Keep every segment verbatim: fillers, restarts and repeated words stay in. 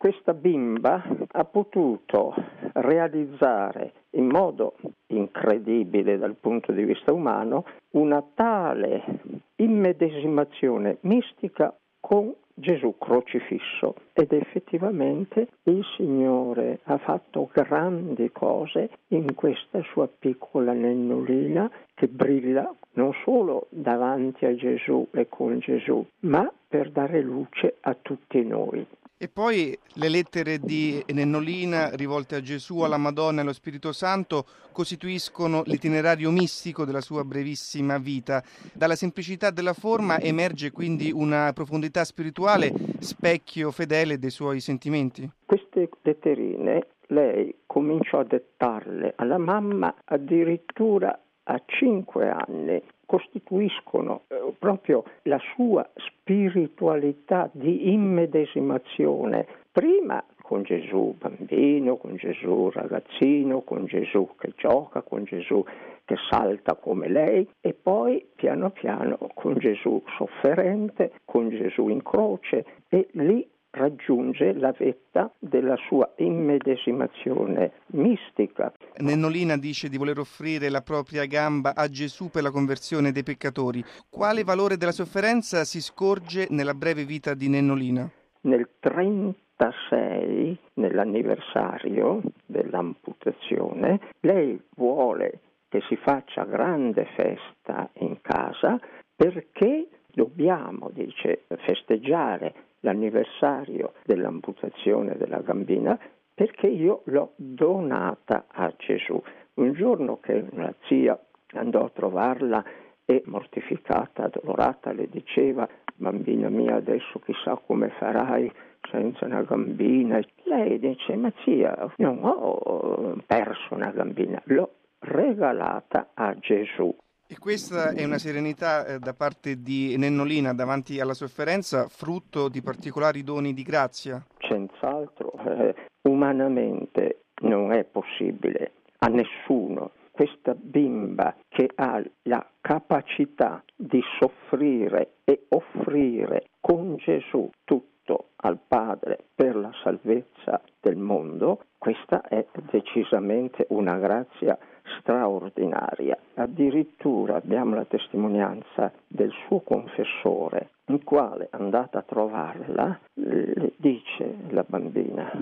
Questa bimba ha potuto realizzare in modo incredibile dal punto di vista umano una tale immedesimazione mistica con Gesù crocifisso, ed effettivamente il Signore ha fatto grandi cose in questa sua piccola nennolina che brilla non solo davanti a Gesù e con Gesù, ma per dare luce a tutti noi. E poi le lettere di Nennolina rivolte a Gesù, alla Madonna e allo Spirito Santo costituiscono l'itinerario mistico della sua brevissima vita. Dalla semplicità della forma emerge quindi una profondità spirituale, specchio fedele dei suoi sentimenti. Queste letterine lei cominciò a dettarle alla mamma addirittura a cinque anni. Costituiscono eh, proprio la sua spiritualità di immedesimazione, prima con Gesù bambino, con Gesù ragazzino, con Gesù che gioca, con Gesù che salta come lei, e poi piano piano con Gesù sofferente, con Gesù in croce, e lì raggiunge la vetta della sua immedesimazione mistica. Nennolina dice di voler offrire la propria gamba a Gesù per la conversione dei peccatori. Quale valore della sofferenza si scorge nella breve vita di Nennolina? Nel trentasei, nell'anniversario dell'amputazione, lei vuole che si faccia grande festa in casa perché dobbiamo, dice, festeggiare l'anniversario dell'amputazione della gambina perché io l'ho donata a Gesù. Un giorno che una zia andò a trovarla e mortificata, addolorata, le diceva: bambina mia, adesso chissà come farai senza una gambina. Lei dice: ma zia, non ho perso una gambina, l'ho regalata a Gesù. E questa è una serenità eh, da parte di Nennolina davanti alla sofferenza, frutto di particolari doni di grazia? Senz'altro, eh, umanamente non è possibile a nessuno. Questa bimba che ha la capacità di soffrire e offrire con Gesù tutto al Padre per la salvezza del mondo, questa è decisamente una grazia straordinaria. Addirittura abbiamo la testimonianza del suo confessore, il quale, andata a trovarla, le dice la bambina: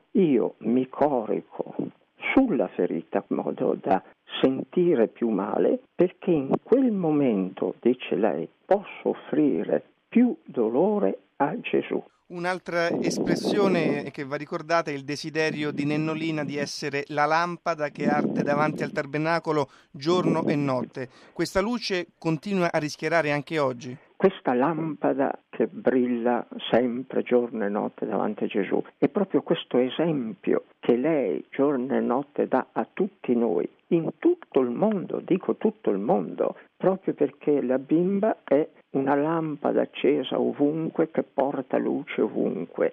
io mi corico sulla ferita in modo da sentire più male, perché in quel momento, dice lei, posso offrire più dolore a Gesù. Un'altra espressione che va ricordata è il desiderio di Nennolina di essere la lampada che arde davanti al tabernacolo giorno e notte. Questa luce continua a rischiarare anche oggi. Questa lampada che brilla sempre giorno e notte davanti a Gesù è proprio questo esempio che lei giorno e notte dà a tutti noi, in tutto il mondo, dico tutto il mondo, proprio perché la bimba è una lampada accesa ovunque che porta luce ovunque.